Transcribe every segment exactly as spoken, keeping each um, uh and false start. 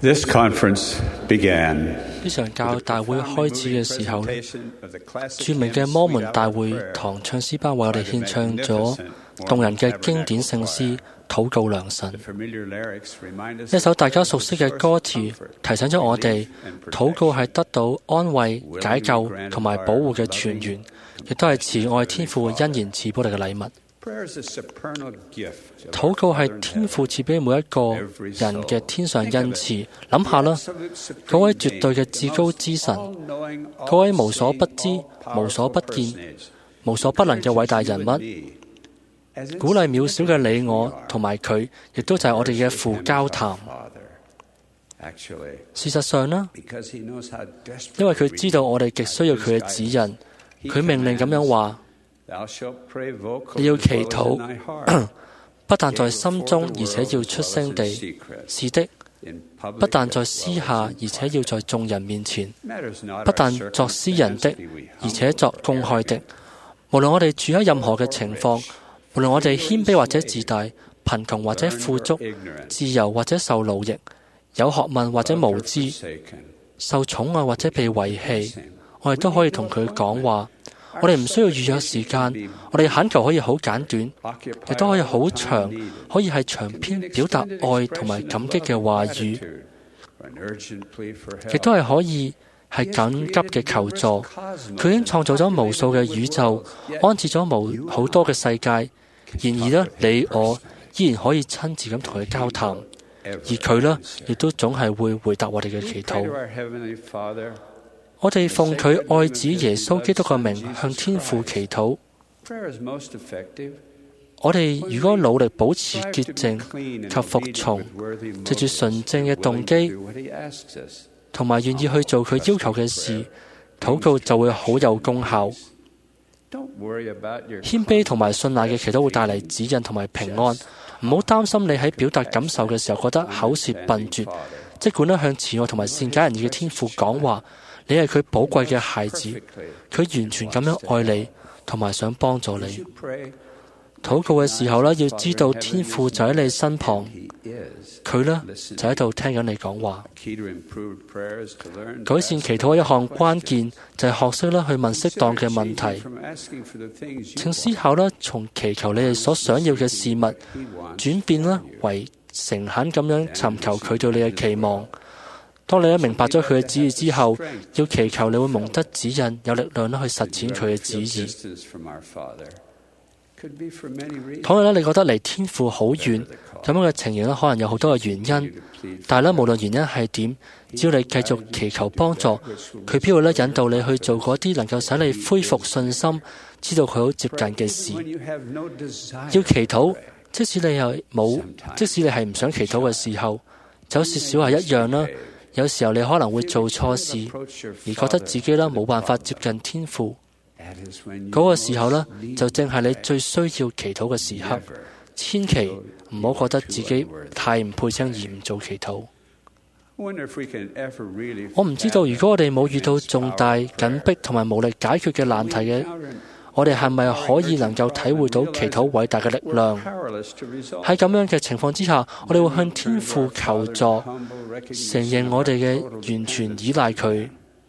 This conference began. 呢場教大會開始嘅時候，著名嘅摩門大會堂唱詩班為我哋獻唱咗動人嘅經典聖詩《禱告良神》。一首大家熟悉嘅歌詞提醒咗我哋，禱告係得到安慰、解救同埋保護嘅泉源，亦都係慈愛天父欣然賜俾我哋嘅禮物。禱告係天父賜俾每一個人嘅天上恩賜。諗下啦，嗰位絕對嘅至高之神，嗰位無所不知、無所不見、無所不能嘅偉大人物，鼓勵渺小嘅你我同埋佢，亦都就係我哋嘅父交談。事實上呢，因為佢知道我哋極需要佢嘅指引，佢命令咁樣話：你要祈禱，不但在心中，而且要出聲地。是的，不但在私下，而且要在眾人面前。不但作私人的，而且作公開的。無論我哋處喺任何嘅情況，無論我哋謙卑或者自大，貧窮或者富足，自由或者受奴役，有學問或者無知，受寵愛或者被遺棄，我哋都可以同佢講話。我哋唔需要預約時間，我哋懇求可以好簡短，亦都可以好長，可以係長篇表達愛同埋感激嘅話語，亦都係可以係緊急嘅求助。佢已經創造咗無數嘅宇宙，安置咗無好多嘅世界。然而呢，你我依然可以親自咁同佢交談，而佢呢，亦都總係會回答我哋嘅祈禱。我哋奉佢愛子耶穌基督嘅名向天父祈禱。我哋如果努力保持潔淨及服從，藉住純正嘅動機，同埋願意去做佢要求嘅事，禱告就會好有功效。謙卑同埋信賴嘅祈禱會帶嚟指引同埋平安。唔好擔心你喺表達感受嘅時候覺得口舌笨拙，即管咧向慈愛同埋善解人意嘅天父講話。你係佢寶貴嘅孩子，佢完全咁樣愛你，同埋想幫助你。禱告嘅時候呢，要知道天父就喺你身旁，佢呢就喺度聽緊你講話。改善祈禱嘅一項關鍵就係學識咧去問適當嘅問題，請思考咧從祈求你哋所想要嘅事物，轉變咧為誠懇咁樣尋求佢對你嘅期望。當你明白咗佢嘅旨意之後，要祈求你會蒙得指引，有力量去實踐佢嘅旨意。倘若你覺得離天父好遠，咁樣嘅情形可能有好多嘅原因。但係無論原因係點，只要你繼續祈求幫助，佢必會引導你去做嗰啲能夠使你恢復信心、知道佢好接近嘅事。要祈禱，即使你又冇，即使你係唔想祈禱嘅時候，就好似小孩一樣啦。有時候你可能會做錯事，而覺得自己咧冇辦法接近天父。嗰個時候呢，就正係你最需要祈禱嘅時刻。千祈唔好覺得自己太唔配稱而唔做祈禱。我唔知道，如果我哋冇遇到重大緊迫同埋無力解決嘅難題嘅，我哋係咪可以能夠體會到祈禱偉大嘅力量？喺咁樣嘅情況之下，我哋會向天父求助，承認我哋嘅完全依賴佢。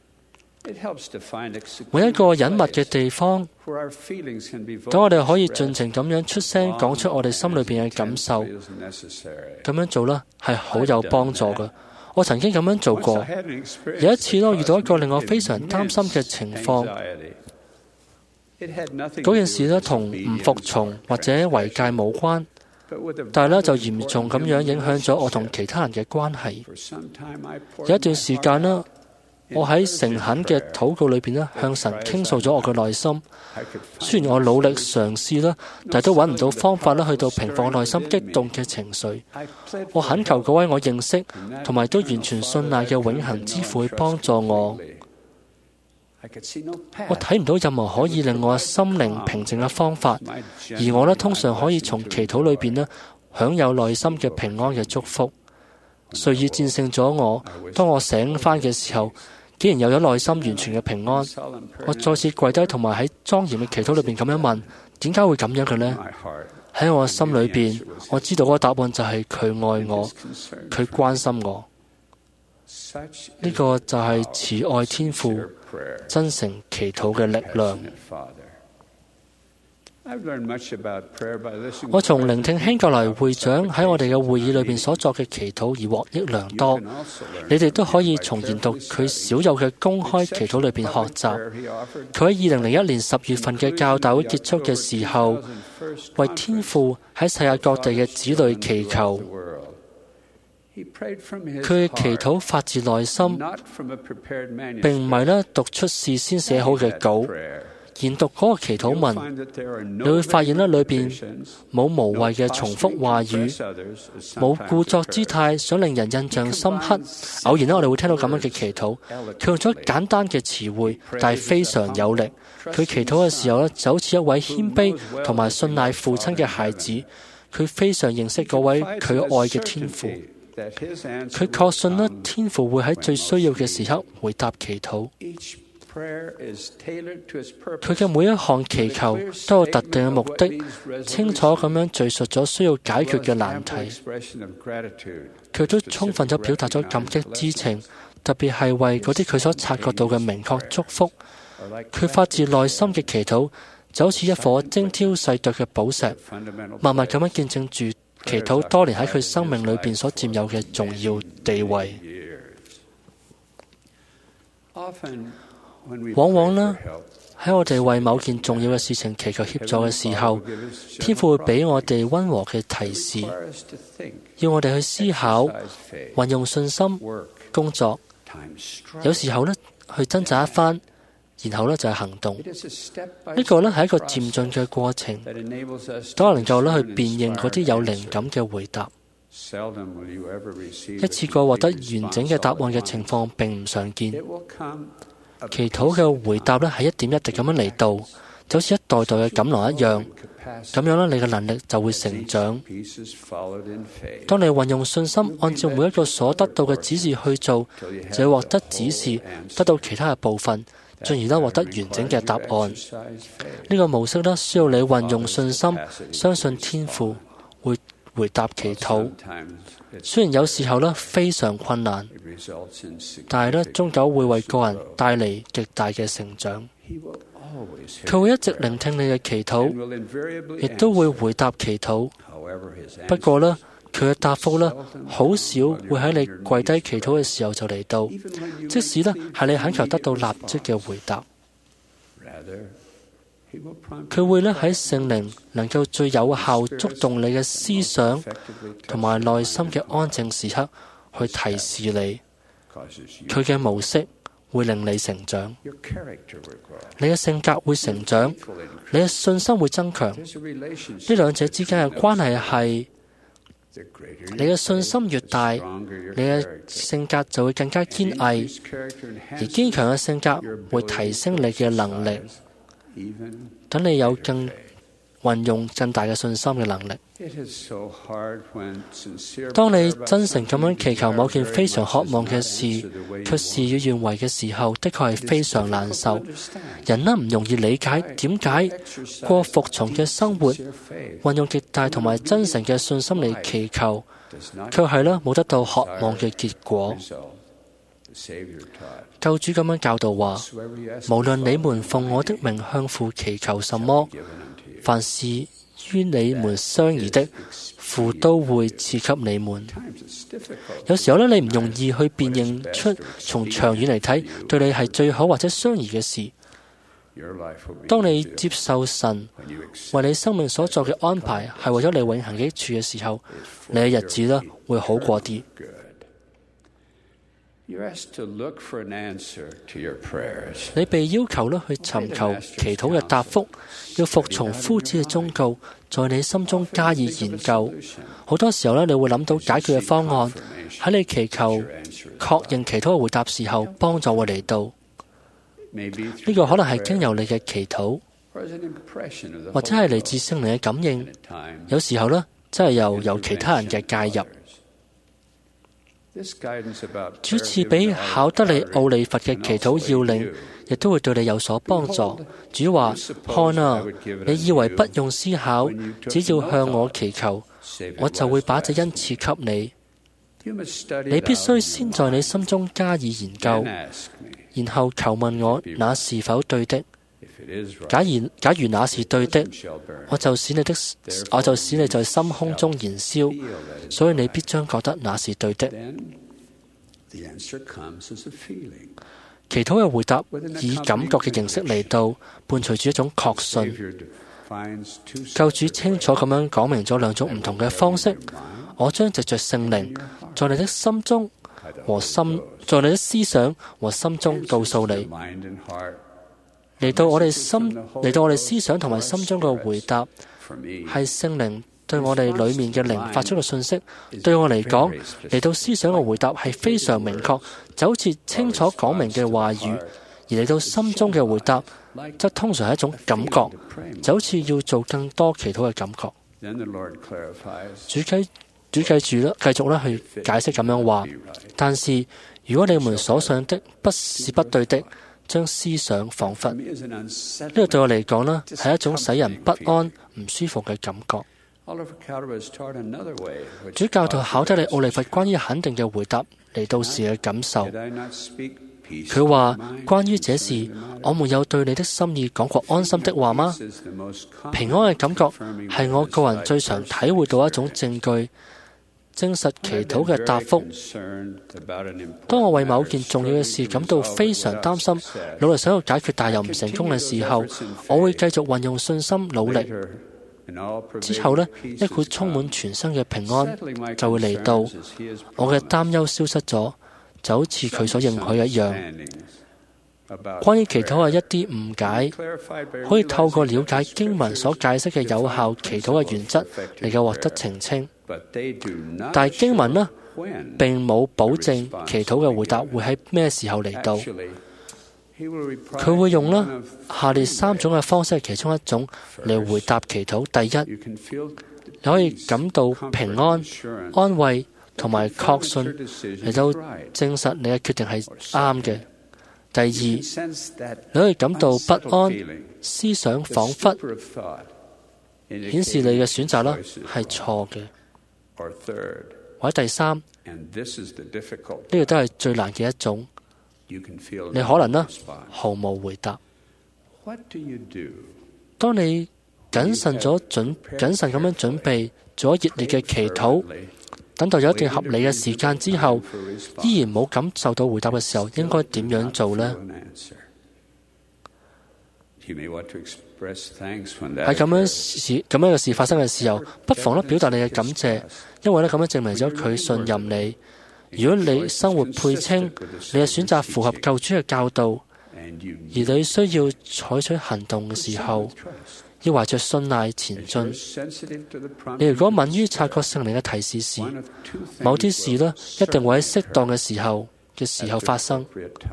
每一個隱密嘅地方，等我哋可以盡情咁樣出聲講出我哋心裏邊嘅感受。咁樣做呢係好有幫助嘅。我曾經咁樣做過。有一次呢，我遇到一個令我非常擔心嘅情況。嗰件事呢，同唔服從或者違戒無關，但係呢，就嚴重咁樣影響咗我同其他人嘅關係。有一段時間呢，我喺誠懇嘅禱告裏邊呢，向神傾訴咗我嘅內心。雖然我努力嘗試啦，但係都揾唔到方法啦，去到平復我內心激動嘅情緒。我懇求嗰位我認識同埋都完全信賴嘅永恆之父去幫助我。我睇唔到任何可以令我心靈平靜嘅方法，而我呢，通常可以從祈禱裏邊呢，享有內心嘅平安嘅祝福。誰已戰勝咗我？當我醒返嘅時候，竟然有咗內心完全嘅平安。我再次跪低，同埋喺莊嚴嘅祈禱裏邊咁樣問：點解會咁樣嘅呢？喺我心裏邊，我知道嗰個答案就係佢愛我，佢關心我。 呢個就係慈愛天父真誠祈禱嘅力量。我從聆聽興格萊會長喺我哋嘅會議裏邊所作嘅祈禱而獲益良多。你哋都可以從研讀佢少有嘅公開祈禱裏邊學習。佢喺二零零一年十月份嘅教大會結束嘅時候，為天父喺世界各地嘅子女祈求。佢嘅祈禱發自內心，並唔係咧讀出事先寫好嘅稿。研讀嗰個祈禱文，你會發現咧裏邊冇無謂嘅重複話語，冇故作姿態想令人印象深刻。偶然咧我哋會聽到咁樣嘅祈禱，佢用咗簡單嘅詞彙，但係非常有力。佢祈禱嘅時候咧，就好似一位謙卑同埋信賴父親嘅孩子。佢非常認識嗰位佢愛嘅天父。佢確信咧天父會喺最需要嘅時刻回答祈禱。佢嘅每一項祈求都有特定嘅目的，清楚咁樣敘述咗需要解決嘅難題。佢都充分咗表達咗感激之情，特別係為嗰啲佢所察覺到嘅明確祝福。佢發自內心嘅祈禱就好似一顆精挑細琢嘅寶石，默默咁樣見證住祈禱多年喺佢生命裏邊所佔有嘅重要地位。往往呢，喺我哋為某件重要嘅事情祈求協助嘅時候，天父會俾我哋溫和嘅提示，要我哋去思考、運用信心、工作。有時候呢，去掙扎一番，然後呢就係行動。呢個呢係一個漸進嘅過程，等我能夠呢去辨認嗰啲有靈感嘅回答。一次過獲得完整嘅答案嘅情況並唔常見。祈禱嘅回答呢係一點一滴咁樣嚟到，就好似一袋袋嘅錦囊一樣。咁樣呢，你嘅能力就會成長。當你運用信心，按照每一個所得到嘅指示去做，就會獲得指示，得到其他嘅部分，進而呢獲得完整嘅答案。呢個模式呢，需要你運用信心，相信天父會回答祈禱。雖然有時候呢非常困難，但係呢終究會為個人帶嚟極大嘅成長。佢會一直聆聽你嘅祈禱，亦都會回答祈禱。不過呢，佢嘅答覆呢，好少會喺你跪低祈禱嘅時候就嚟到，即使呢係你懇求得到立即嘅回答。佢會呢喺聖靈能夠最有效觸動你嘅思想同埋內心嘅安靜時刻去提示你。佢嘅模式會令你成長，你嘅性格會成長，你嘅信心會增強。呢兩者之間嘅關係係，你嘅信心越大，你嘅性格就會更加堅毅，而堅強嘅性格會提升你嘅能力，等你有更運用更大嘅信心嘅能力。當你真誠咁樣祈求某件非常渴望嘅事，卻事與願違嘅時候，的確係非常難受。人呢唔容易理解點解過服從嘅生活，運用極大同埋真誠嘅信心嚟祈求，卻係呢冇得到渴望嘅結果。救主咁樣教導話：無論你們奉我的名向父祈求什麼，凡是於你們相宜的，父都會賜給你們。有時候呢，你唔容易去辨認出從長遠嚟睇對你係最好或者相宜嘅事。當你接受神為你生命所做嘅安排係為咗你永恆嘅益處嘅時候，你嘅日子呢會好過啲。你被要求呢去尋求祈禱嘅答覆，要服從夫子嘅忠告，在你心中加以研究。好多時候呢，你會諗到解決嘅方案，喺你祈求確認祈禱嘅回答時候，幫助會嚟到。呢個可能係經由你嘅祈禱，或者係嚟自聖靈嘅感應。有時候呢，真係由由其他人嘅介入。主賜俾考德里奧利佛嘅祈禱要領，亦都會對你有所幫助。主話：看啊，你以為不用思考，只要向我祈求，我就會把這恩賜給你。 你必須先在你心中加以研究，然後求問我那是否對的。假如假如那是對的，我就使你的我就使你在心胸中燃燒，所以你必將覺得那是對的。祈禱嘅回答以感覺嘅形式嚟到，伴隨住一種確信。救主清楚咁樣講明咗兩種唔同嘅方式。我將藉着聖靈，在你的心中和心，在你的思想和心中告訴你。嚟到我哋心，嚟到我哋思想同埋心中嘅回答，係聖靈對我哋裏面嘅靈發出嘅信息。對我嚟講，嚟到思想嘅回答係非常明確，就好似清楚講明嘅話語；而嚟到心中嘅回答，則通常係一種感覺，就好似要做更多祈禱嘅感覺。主繼主繼住啦，繼續咧去解釋咁樣話。但是如果你們所想的不是不對的，將思想彷彿，呢個對我嚟講呢係一種使人不安、唔舒服嘅感覺。主教導考德里奧利弗關於肯定嘅回答嚟到時嘅感受。佢話：關於這事，我沒有對你的心意講過安心的話嗎？平安嘅感覺係我個人最常體會到一種證據，證實祈禱嘅答覆。當我為某件重要嘅事感到非常擔心，努力想要解決但又唔成功嘅時候，我會繼續運用信心努力。之後呢，一股充滿全身嘅平安就會嚟到，我嘅擔憂消失咗，就好似佢所應許一樣。關於祈禱嘅一啲誤解，可以透過了解經文所解釋嘅有效祈禱嘅原則嚟夠獲得澄清。但係經文呢，並冇保證祈禱嘅回答會喺咩時候嚟到。佢會用啦下列三種嘅方式，其中一種嚟回答祈禱。第一，你可以感到平安、安慰同埋確信嚟到證實你嘅決定係啱嘅。第二，你可以感到不安、思想彷彿，顯示你嘅選擇啦係錯嘅。或者第三，呢個都係最難嘅一種。你可能呢毫無回答。當你謹慎咗準謹慎咁樣準備做咗熱烈嘅祈禱，等到有一段合理嘅時間之後，依然冇感受到回答嘅時候，應該點樣做呢？喺咁樣事咁樣嘅事發生嘅時候，不妨咧表達你嘅感謝，因為咧咁樣證明咗佢信任你。如果你生活配稱，你嘅選擇符合救主嘅教導，而你需要採取行動嘅時候，要懷着信賴前進。你如果敏於察覺聖靈嘅提示時，某啲事呢一定會喺適當嘅時候嘅時候發生。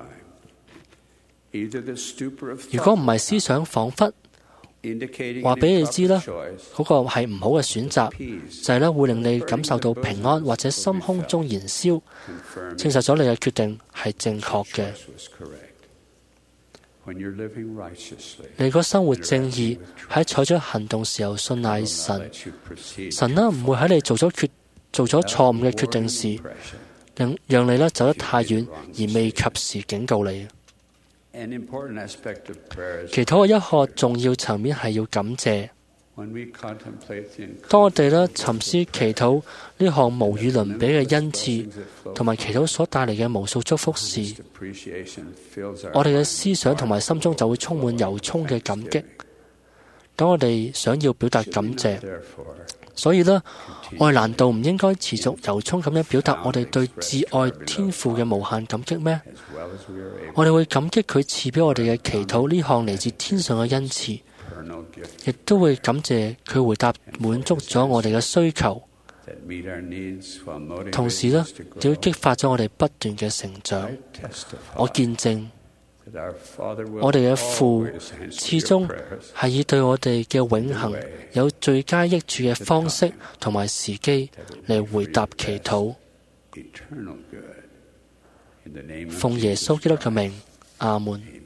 如果唔係思想彷彿，話俾你知啦，嗰個係唔好嘅選擇，就係咧會令你感受到平安或者心胸中燃燒，證實咗你嘅決定係正確嘅。你如果生活正義，喺採取行動時候信賴神，神呢唔會喺你做咗決做咗錯誤嘅決定時，令讓你咧走得太遠而未及時警告你。祈禱嘅一個重要層面係要感謝。當我哋咧沉思祈禱呢項無與倫比嘅恩賜，同埋祈禱所帶嚟嘅無數祝福時，我哋嘅思想同埋心中就會充滿由衷嘅感激。當我哋想要表達感謝，所以呢，我哋難道唔應該持續由衷咁樣表達我哋對至愛天父嘅無限感激咩？我哋會感激佢賜俾我哋嘅祈禱呢項嚟自天上嘅恩賜，亦都會感謝佢回答滿足咗我哋嘅需求，同時呢，亦都激發咗我哋不斷嘅成長。我見證我哋嘅父始終係以對我哋嘅永恆有最佳益處嘅方式同埋時機嚟回答祈禱。奉耶穌基督嘅名，阿門。